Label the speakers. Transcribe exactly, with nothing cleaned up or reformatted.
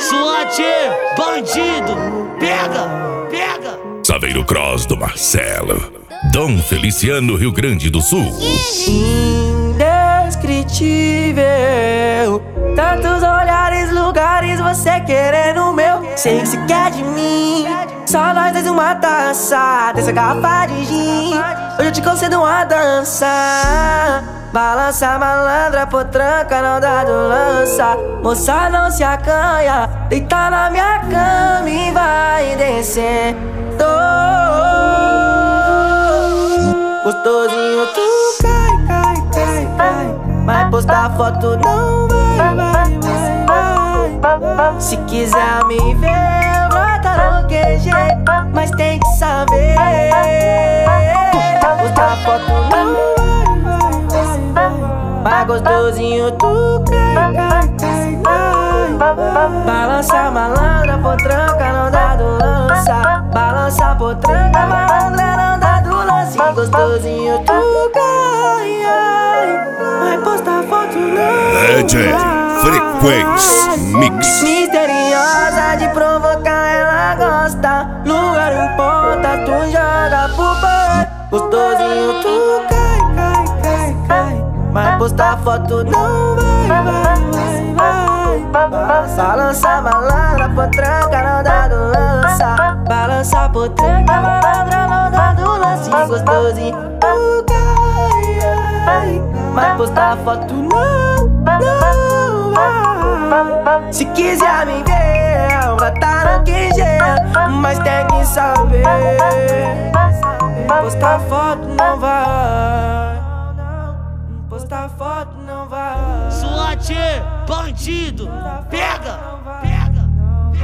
Speaker 1: SWAT, bandido, pega, pega.
Speaker 2: Saveiro Cross do Marcelo, Dom Feliciano, Rio Grande do Sul.
Speaker 3: Indescritível, tantos olhares, lugares, você querendo o meu. Sei que se quer de mim, só nós dois uma taça dessa garrafa de gin. Hoje eu te concedo uma dança. Balança malandra, potranca, não dá do lança. Moça, não se acanha, deita na minha cama e vai descendo. Gostosinho, tu cai, cai, cai, cai. Mas postar foto não vai, vai, vai, vai. Se quiser me ver, brota no Q G, mas tem que saber. Postar foto não vai, vai, vai. Mas gostosinho, tu cai, cai, cai, cai. Balança malandra, potranca, não dá do lança. Balança potranca, malandra, não dá do lance. Gostosinho, tu cai, ai. Mas postar foto não
Speaker 2: D J Frequência Mix.
Speaker 3: Misteriosa de provocar, ela gosta. Lugar em ponta, tu joga pro pai. Gostosinho, tu cai, cai, cai, cai. Mas postar foto não vai, vai, vai, vai. Balança malandra, potranca, não dá do lança. Balança potranca, malandra, não dá do lance. Gostosinho, tu cai, ai. Mas postar foto não, não vai. Se quiser me ver, brota no Q G, mas tem que saber. Postar foto não vai. Postar foto não vai.
Speaker 1: SWAT, bandido, pega.